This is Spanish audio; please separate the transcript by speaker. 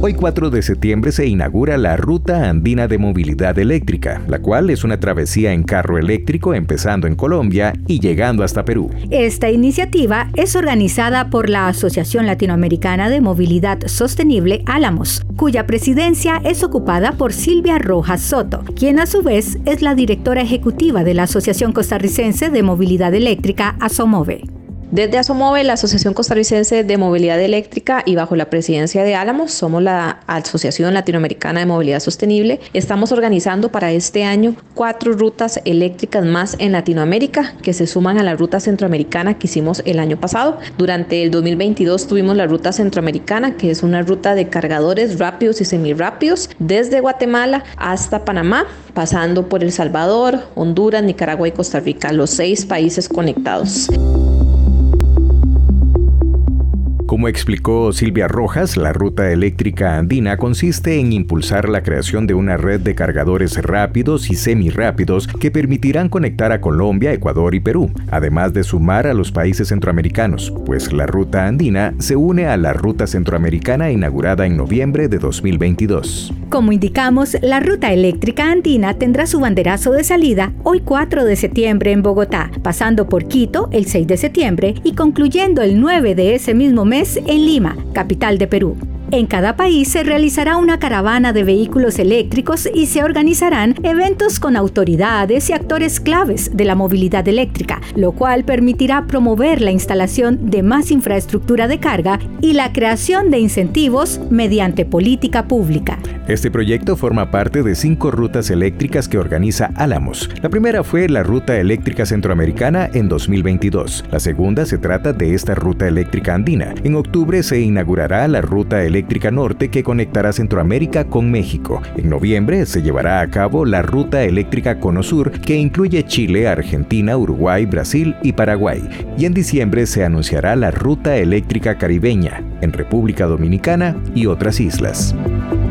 Speaker 1: Hoy 4 de septiembre se inaugura la Ruta Andina de Movilidad Eléctrica, la cual es una travesía en carro eléctrico empezando en Colombia y llegando hasta Perú.
Speaker 2: Esta iniciativa es organizada por la Asociación Latinoamericana de Movilidad Sostenible Álamos, cuya presidencia es ocupada por Silvia Rojas Soto, quien a su vez es la directora ejecutiva de la Asociación Costarricense de Movilidad Eléctrica, ASOMOVE.
Speaker 3: Desde ASOMOVE, la Asociación Costarricense de Movilidad Eléctrica, y bajo la presidencia de Álamos, somos la Asociación Latinoamericana de Movilidad Sostenible, estamos organizando para este año 4 rutas eléctricas más en Latinoamérica, que se suman a la ruta centroamericana que hicimos el año pasado. Durante el 2022 tuvimos la ruta centroamericana, que es una ruta de cargadores rápidos y semirrápidos desde Guatemala hasta Panamá, pasando por El Salvador, Honduras, Nicaragua y Costa Rica, los 6 países conectados.
Speaker 1: Como explicó Silvia Rojas, la Ruta Eléctrica Andina consiste en impulsar la creación de una red de cargadores rápidos y semirrápidos que permitirán conectar a Colombia, Ecuador y Perú, además de sumar a los países centroamericanos, pues la Ruta Andina se une a la Ruta Centroamericana inaugurada en noviembre de 2022.
Speaker 2: Como indicamos, la Ruta Eléctrica Andina tendrá su banderazo de salida hoy 4 de septiembre en Bogotá, pasando por Quito el 6 de septiembre y concluyendo el 9 de ese mismo mes en Lima, capital de Perú. En cada país se realizará una caravana de vehículos eléctricos y se organizarán eventos con autoridades y actores claves de la movilidad eléctrica, lo cual permitirá promover la instalación de más infraestructura de carga y la creación de incentivos mediante política pública.
Speaker 1: Este proyecto forma parte de 5 rutas eléctricas que organiza Álamos. La primera fue la Ruta Eléctrica Centroamericana en 2022. La segunda se trata de esta Ruta Eléctrica Andina. En octubre se inaugurará la Ruta Eléctrica Norte que conectará Centroamérica con México. En noviembre se llevará a cabo la Ruta Eléctrica Cono Sur, que incluye Chile, Argentina, Uruguay, Brasil y Paraguay. Y en diciembre se anunciará la Ruta Eléctrica Caribeña en República Dominicana y otras islas.